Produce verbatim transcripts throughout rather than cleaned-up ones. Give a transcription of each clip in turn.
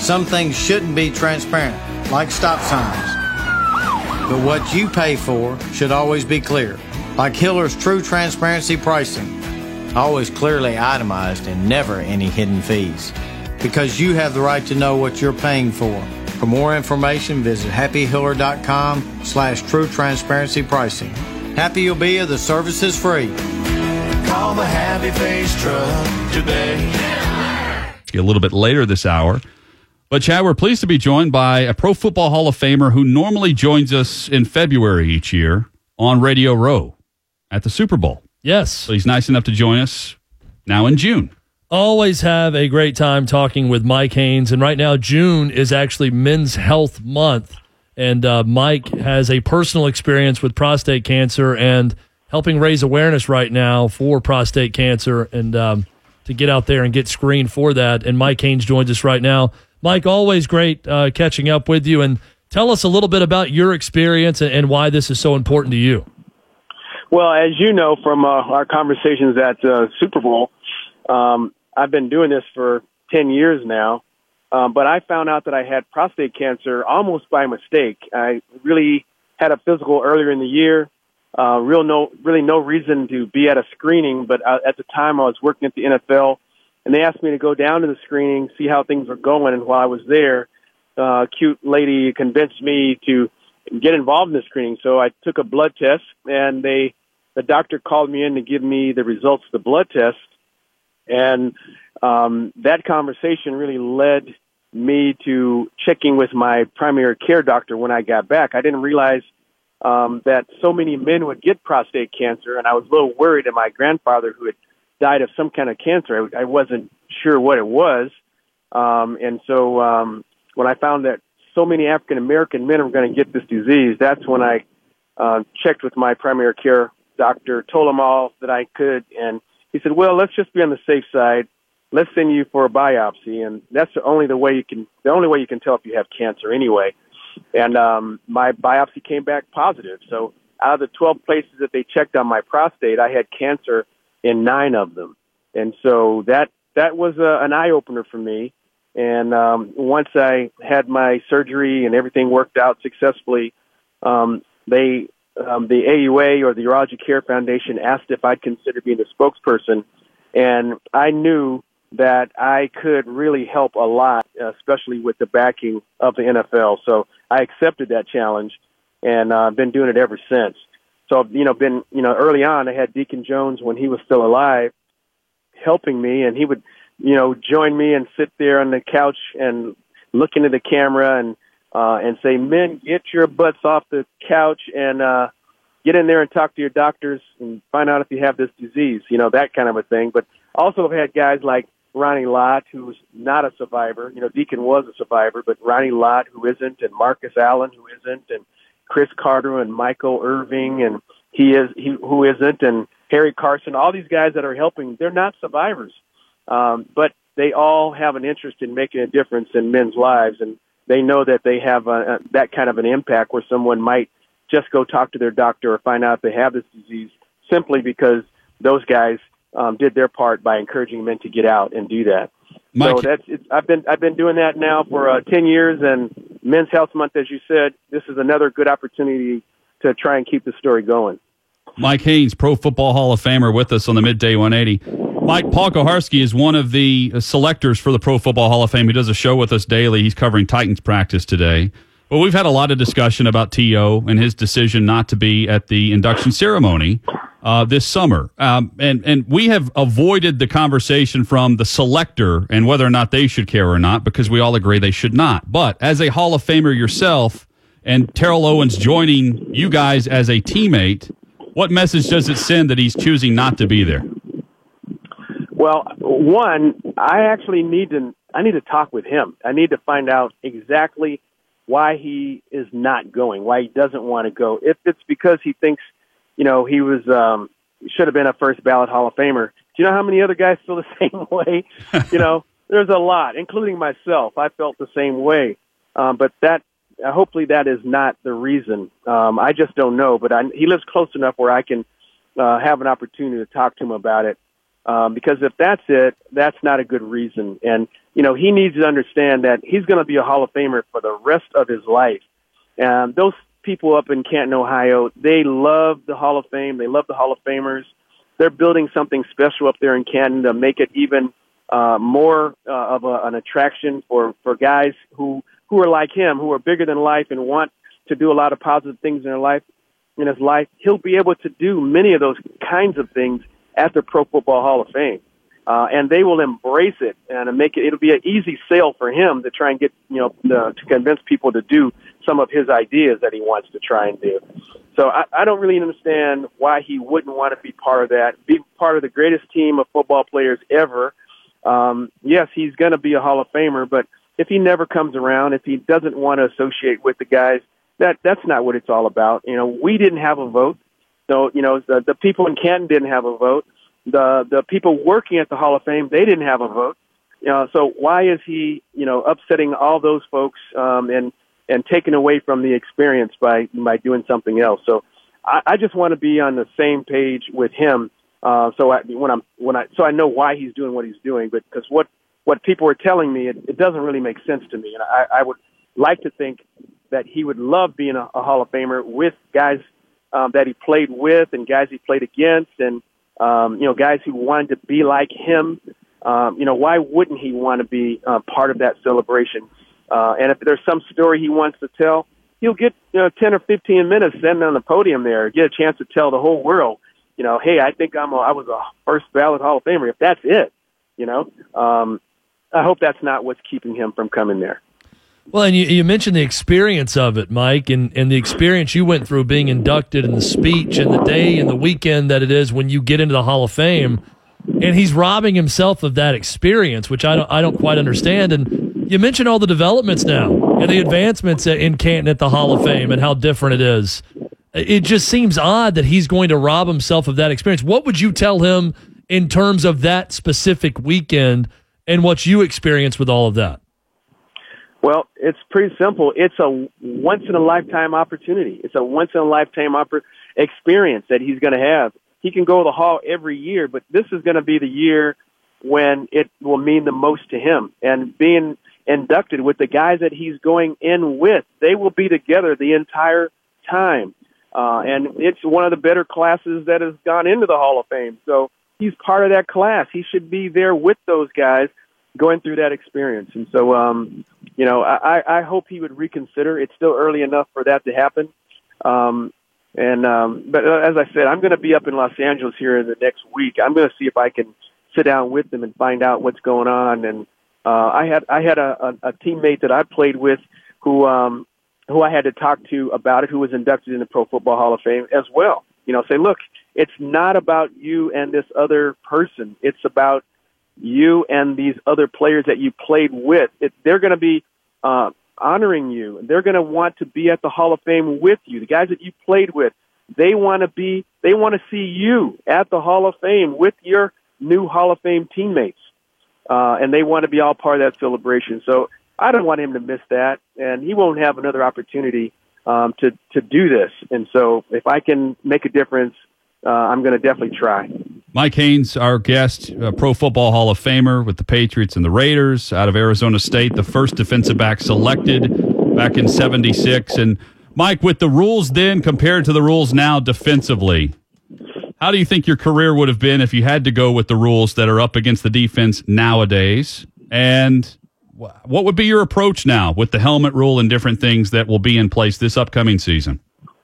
Some things shouldn't be transparent, like stop signs. But what you pay for should always be clear, like Hiller's True Transparency Pricing. Always clearly itemized and never any hidden fees. Because you have the right to know what you're paying for. For more information, visit happyhiller.com slash true transparency pricing. Happy you'll be if the service is free. Call the Happy Face Truck today. A little bit later this hour. But, Chad, we're pleased to be joined by a Pro Football Hall of Famer who normally joins us in February each year on Radio Row at the Super Bowl. Yes. So he's nice enough to join us now in June. Always have a great time talking with Mike Haynes. And right now, June is actually Men's Health Month. And uh, Mike has a personal experience with prostate cancer and helping raise awareness right now for prostate cancer and um, to get out there and get screened for that. And Mike Haynes joins us right now. Mike, always great uh, catching up with you. And tell us a little bit about your experience and, and why this is so important to you. Well, as you know from uh, our conversations at uh, Super Bowl, um, I've been doing this for ten years now, um, but I found out that I had prostate cancer almost by mistake. I really had a physical earlier in the year, uh, real no, really no reason to be at a screening, but uh, at the time I was working at the N F L, and they asked me to go down to the screening, see how things were going, and while I was there, uh, a cute lady convinced me to get involved in the screening. So I took a blood test, and they, the doctor called me in to give me the results of the blood test. And um, that conversation really led me to checking with my primary care doctor when I got back. I didn't realize um, that so many men would get prostate cancer, and I was a little worried that my grandfather, who had died of some kind of cancer, I, I wasn't sure what it was. Um, and so um, when I found that so many African-American men were going to get this disease, that's when I uh, checked with my primary care doctor, told him all that I could, and he said, well, let's just be on the safe side. Let's send you for a biopsy. And that's the only the way you can, the only way you can tell if you have cancer anyway. And um, my biopsy came back positive. So out of the twelve places that they checked on my prostate, I had cancer in nine of them. And so that, that was a, an eye-opener for me. And um, once I had my surgery and everything worked out successfully, um, they Um, the A U A, or the Urology Care Foundation, asked if I'd consider being the spokesperson, and I knew that I could really help a lot, especially with the backing of the N F L. So I accepted that challenge, and I've uh, been doing it ever since. So, you know, been, you know, early on, I had Deacon Jones when he was still alive helping me, and he would, you know, join me and sit there on the couch and look into the camera and Uh, and say, men, get your butts off the couch and uh, get in there and talk to your doctors and find out if you have this disease, you know, that kind of a thing. But also I've had guys like Ronnie Lott, who's not a survivor. You know, Deacon was a survivor, but Ronnie Lott, who isn't, and Marcus Allen, who isn't, and Chris Carter and Michael Irving, and he is he who isn't, and Harry Carson, all these guys that are helping, they're not survivors. Um, but they all have an interest in making a difference in men's lives, and they know that they have a, a, that kind of an impact where someone might just go talk to their doctor or find out they have this disease simply because those guys um, did their part by encouraging men to get out and do that. Mike, so that's it's, I've been I've been doing that now for uh, ten years, and Men's Health Month, as you said, this is another good opportunity to try and keep the story going. Mike Haynes, Pro Football Hall of Famer, with us on the Midday one eighty. Mike, Paul Koharski is one of the selectors for the Pro Football Hall of Fame. He does a show with us daily. He's covering Titans practice today. But we've had a lot of discussion about T O and his decision not to be at the induction ceremony uh, this summer. Um, and, and we have avoided the conversation from the selector and whether or not they should care or not, because we all agree they should not. But as a Hall of Famer yourself and Terrell Owens joining you guys as a teammate, what message does it send that he's choosing not to be there? Well, one, I actually need to I need to talk with him. I need to find out exactly why he is not going, why he doesn't want to go. If it's because he thinks, you know, he was um, should have been a first ballot Hall of Famer. Do you know how many other guys feel the same way? You know, there's a lot, including myself. I felt the same way. Um, but that uh, hopefully that is not the reason. Um, I just don't know. But I, he lives close enough where I can uh, have an opportunity to talk to him about it. Um, because if that's it, that's not a good reason. And, you know, he needs to understand that he's going to be a Hall of Famer for the rest of his life. And those people up in Canton, Ohio, they love the Hall of Fame. They love the Hall of Famers. They're building something special up there in Canton to make it even uh, more uh, of a, an attraction for, for guys who, who are like him, who are bigger than life and want to do a lot of positive things in their life, in his life. He'll be able to do many of those kinds of things at the Pro Football Hall of Fame. Uh, and they will embrace it and make it, it'll be an easy sale for him to try and get, you know, the, to convince people to do some of his ideas that he wants to try and do. So I, I don't really understand why he wouldn't want to be part of that, be part of the greatest team of football players ever. Um, yes, he's going to be a Hall of Famer, but if he never comes around, if he doesn't want to associate with the guys, that that's not what it's all about. You know, we didn't have a vote. So, you know, the, the people in Canton didn't have a vote. The the people working at the Hall of Fame, they didn't have a vote. You know, so why is he, you know, upsetting all those folks um, and and taking away from the experience by by doing something else? So I, I just want to be on the same page with him. Uh, so I, when I'm when I so I know why he's doing what he's doing, but because what what people are telling me, it, it doesn't really make sense to me, and I, I would like to think that he would love being a, a Hall of Famer with guys um, that he played with and guys he played against, and um, you know, guys who wanted to be like him. Um, you know, why wouldn't he want to be uh, part of that celebration? Uh, and if there's some story he wants to tell, he'll get, you know, ten or fifteen minutes sitting on the podium there, get a chance to tell the whole world, you know, hey, I think I'm a, I was a first ballot Hall of Famer. If that's it, you know, um, I hope that's not what's keeping him from coming there. Well, and you, you mentioned the experience of it, Mike, and, and the experience you went through being inducted and the speech and the day and the weekend that it is when you get into the Hall of Fame. And he's robbing himself of that experience, which I don't, I don't quite understand. And you mentioned all the developments now and the advancements in Canton at the Hall of Fame and how different it is. It just seems odd that he's going to rob himself of that experience. What would you tell him in terms of that specific weekend and what you experienced with all of that? Well, it's pretty simple. It's a once-in-a-lifetime opportunity. It's a once-in-a-lifetime oppor- experience that he's going to have. He can go to the Hall every year, but this is going to be the year when it will mean the most to him. And being inducted with the guys that he's going in with, they will be together the entire time. Uh, and it's one of the better classes that has gone into the Hall of Fame. So he's part of that class. He should be there with those guys going through that experience. And so, um, you know, I, I hope he would reconsider. It's still early enough for that to happen. Um, and, um, but as I said, I'm going to be up in Los Angeles here in the next week. I'm going to see if I can sit down with them and find out what's going on. And, uh, I had, I had a, a, a teammate that I played with who, um, who I had to talk to about it, who was inducted in the Pro Football Hall of Fame as well. You know, say, look, it's not about you and this other person. It's about you and these other players that you played with. It, they're going to be uh, honoring you. They're going to want to be at the Hall of Fame with you. The guys that you played with, they want to be. They want to see you at the Hall of Fame with your new Hall of Fame teammates, uh, and they want to be all part of that celebration. So I don't want him to miss that, and he won't have another opportunity um, to to do this. And so if I can make a difference, uh, I'm going to definitely try. Mike Haynes, our guest, uh, Pro Football Hall of Famer with the Patriots and the Raiders out of Arizona State, the first defensive back selected back in seventy-six. And, Mike, with the rules then compared to the rules now defensively, how do you think your career would have been if you had to go with the rules that are up against the defense nowadays? And what would be your approach now with the helmet rule and different things that will be in place this upcoming season?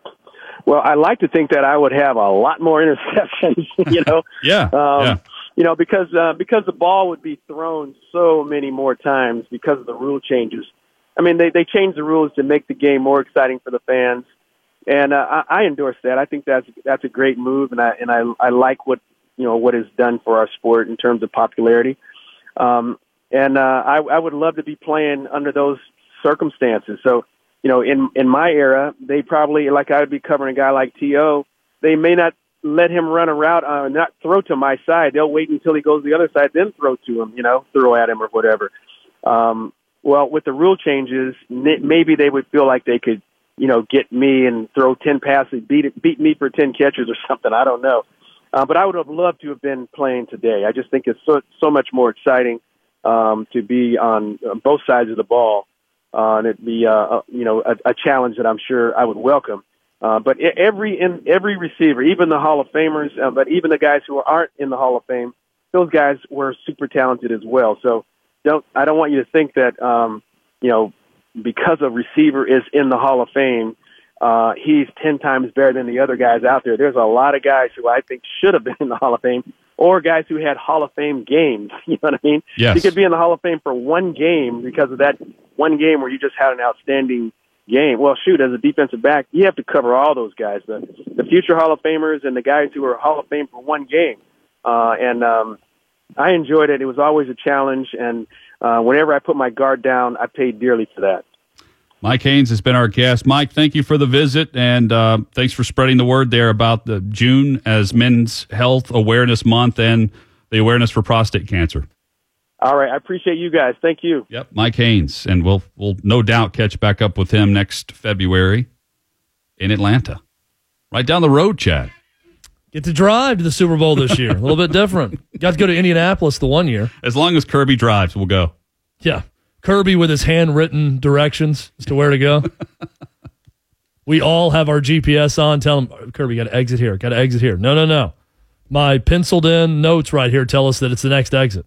Well, I like to think that I would have a lot more interceptions, you know. yeah, um, yeah. You know, because uh, because the ball would be thrown so many more times because of the rule changes. I mean, they, they changed the rules to make the game more exciting for the fans, and uh, I, I endorse that. I think that's that's a great move, and I and I I like what you know what is done for our sport in terms of popularity. Um, and uh, I, I would love to be playing under those circumstances. So. You know, in, in my era, they probably, like I would be covering a guy like T O, they may not let him run a route, uh, not throw to my side. They'll wait until he goes to the other side, then throw to him, you know, throw at him or whatever. Um, well, with the rule changes, maybe they would feel like they could, you know, get me and throw ten passes, beat it, beat me for ten catches or something. I don't know. Uh, but I would have loved to have been playing today. I just think it's so, so much more exciting um, to be on both sides of the ball. Uh, and it'd be, uh, you know, a, a challenge that I'm sure I would welcome. Uh, but every in, every receiver, even the Hall of Famers, uh, but even the guys who aren't in the Hall of Fame, those guys were super talented as well. So don't I don't want you to think that, um, you know, because a receiver is in the Hall of Fame, uh, he's ten times better than the other guys out there. There's a lot of guys who I think should have been in the Hall of Fame, or guys who had Hall of Fame games. You know what I mean? Yes. You could be in the Hall of Fame for one game because of that one game where you just had an outstanding game. Well, shoot, as a defensive back, you have to cover all those guys, the, the future Hall of Famers and the guys who are Hall of Fame for one game. Uh, and um, I enjoyed it. It was always a challenge, and uh, whenever I put my guard down, I paid dearly for that. Mike Haynes has been our guest. Mike, thank you for the visit, and uh, thanks for spreading the word there about the June as Men's Health Awareness Month and the awareness for prostate cancer. All right, I appreciate you guys. Thank you. Yep, Mike Haynes, and we'll we'll no doubt catch back up with him next February in Atlanta, right down the road, Chad. Get to drive to the Super Bowl this year. A little bit different. Got to go to Indianapolis the one year. As long as Kirby drives, we'll go. Yeah. Kirby with his handwritten directions as to where to go. We all have our G P S on. Tell him, Kirby, got to exit here. Got to exit here. No, no, no. My penciled in notes right here tell us that it's the next exit.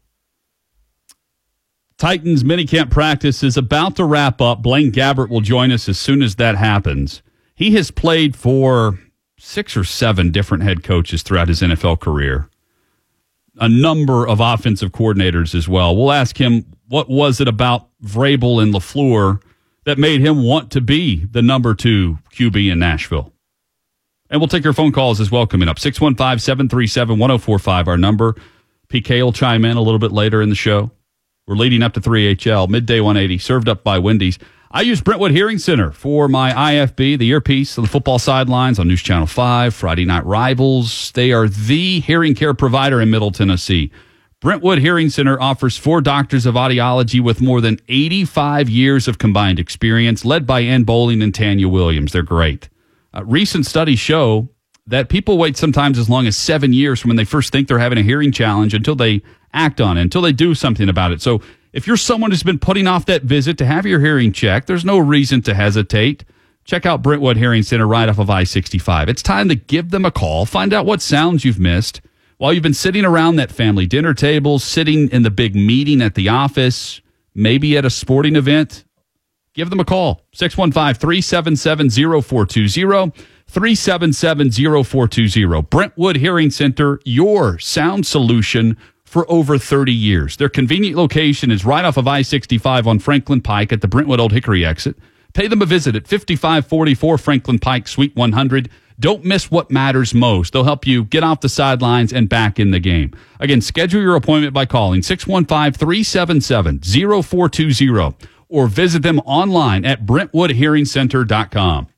Titans minicamp practice is about to wrap up. Blaine Gabbert will join us as soon as that happens. He has played for six or seven different head coaches throughout his N F L career. A number of offensive coordinators as well. We'll ask him, what was it about Vrabel and LaFleur that made him want to be the number two Q B in Nashville? And we'll take your phone calls as well coming up. six one five, seven three seven, one oh four five, our number. P K will chime in a little bit later in the show. We're leading up to three H L, midday one eighty, served up by Wendy's. I use Brentwood Hearing Center for my I F B, the earpiece on the football sidelines on News Channel five, Friday Night Rivals. They are the hearing care provider in Middle Tennessee. Brentwood Hearing Center offers four doctors of audiology with more than eighty-five years of combined experience, led by Ann Bowling and Tanya Williams. They're great. Uh, recent studies show that people wait sometimes as long as seven years from when they first think they're having a hearing challenge until they act on it, until they do something about it. So if you're someone who's been putting off that visit to have your hearing checked, there's no reason to hesitate. Check out Brentwood Hearing Center right off of I sixty-five. It's time to give them a call. Find out what sounds you've missed while you've been sitting around that family dinner table, sitting in the big meeting at the office, maybe at a sporting event. Give them a call. six one five, three seven seven, zero four two zero, three seven seven, zero four two zero. Brentwood Hearing Center, your sound solution for over thirty years. Their convenient location is right off of I sixty-five on Franklin Pike at the Brentwood Old Hickory exit. Pay them a visit at fifty-five forty-four Franklin Pike, Suite one hundred. Don't miss what matters most. They'll help you get off the sidelines and back in the game. Again, schedule your appointment by calling six one five, three seven seven, zero four two zero or visit them online at brentwood hearing center dot com.